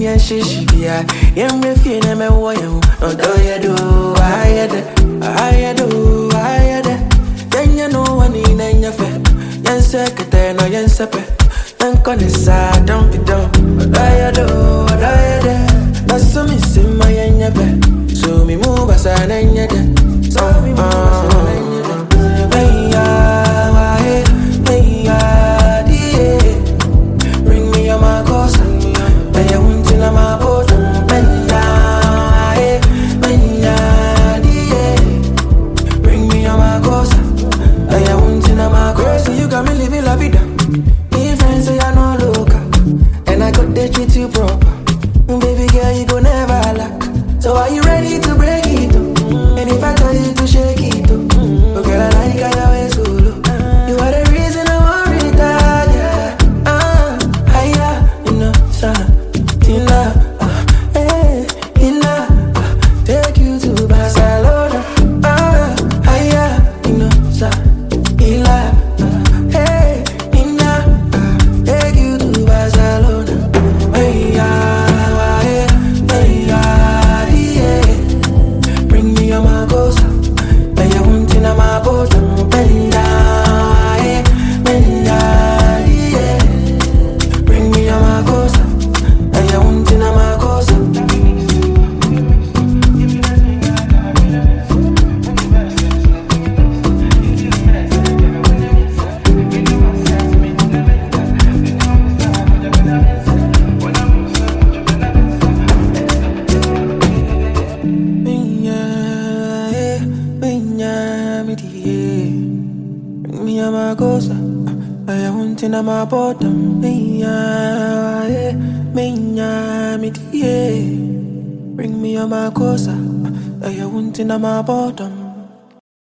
and she be a young refugee, and me woyam. No, do you do? I do. Then you know one in your face. Yan secretary, no yan sepe. Yan conisa, don't be dumb. What I do? That's so missing my yanyabe. So me move as an anyade. So me move as an anyade. Bring me on my cosa. They are winning on my boat. Bring me on my cosa. They are winning on my cosa. You got me living la vida. Me friends say I no local, and I got they treat you proper. Baby girl, you go never lack. So are you ready to break it? And if I tell you to shake it, oh girl, I like how you wear solo. You are the reason I want to retire. You know, son, Tina, take you to Barcelona. You know, son, take you to Barcelona. Bring me on my cosa. Lay your wound in my boat. Bring me on my cosa. Lay your wound in my cosa. Bring me on my cosa. I want in my bottom. Bring me on my cosa. I want in my bottom.